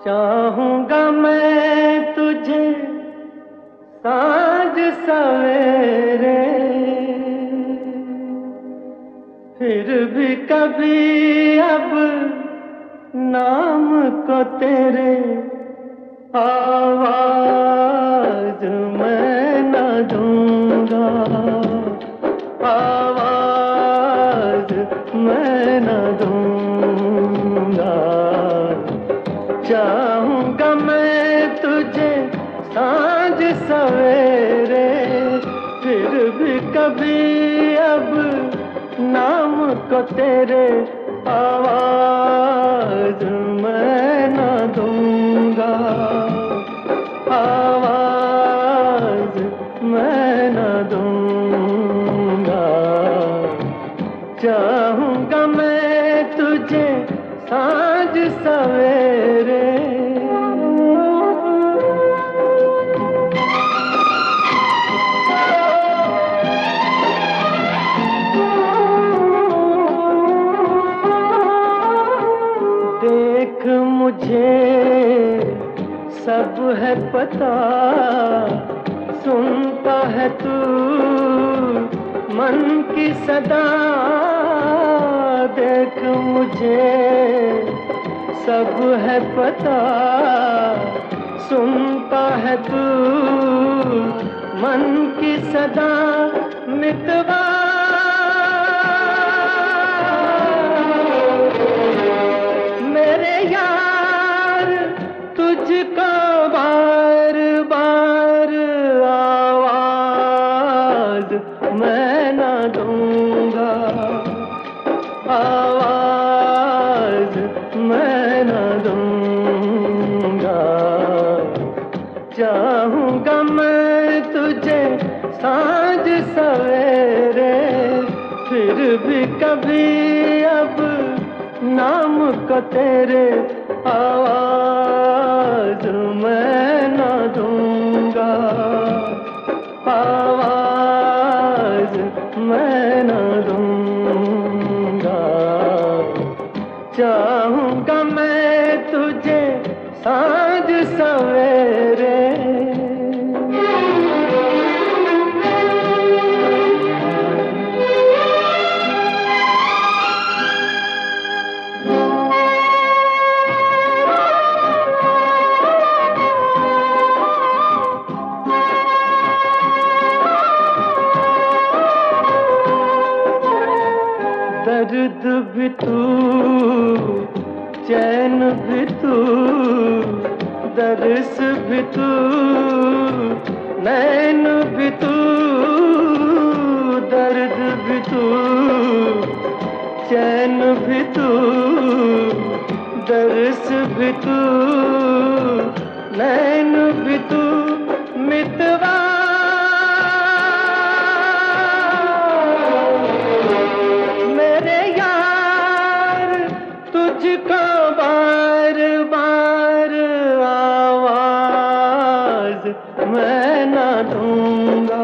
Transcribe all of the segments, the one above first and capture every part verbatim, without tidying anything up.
चाहूंगा मैं तुझे साँझ सवेरे, फिर भी कभी अब नाम को तेरे आवाज मैं न दूंगा, आवाज मैं न दूंगा। चाहूंगा मैं तुझे साँझ सवेरे, फिर भी कभी अब नाम को तेरे आवाज मैं न दूंगा, आवाज मैं न दूंगा। चाहूंगा मैं तुझे साँझ सवेरे। देख मुझे सब है पता, सुनता है तू मन की सदा। देख मुझे सब है पता, सुनता है तू मन की सदा। मितवा मेरे यार तुझको बार बार आवाज मैं न दूंगा, आवाज मैं न दूंगा। चाहूंगा मैं तुझे साँझ सवेरे, फिर भी कभी अब नाम को तेरे आवाज मैं न दूंगा, आवाज मैं न दूंगा। चाहूंगा मैं तुझे साँझ सवेरे। दर्द भी तू, चैन भी तू, दर्स भी तू, नैन भी तू। दर्द भी तू, चैन भी तू, दर्स भी तू, नैन भी तू। मितवा तुझको बार बार आवाज मैं न दूंगा,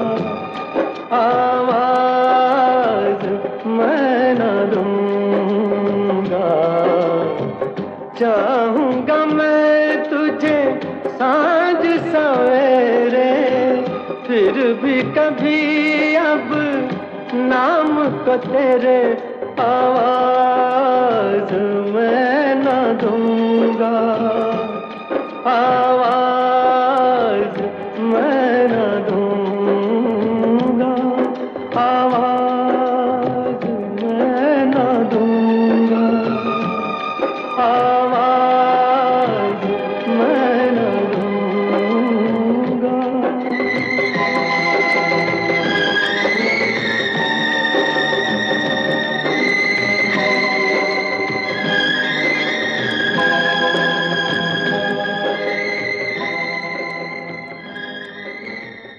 आवाज मैं न दूंगा। चाहूंगा मैं तुझे साँझ सवेरे, फिर भी कभी अब नाम को तेरे आवाज मैं न दूंगा, आवाज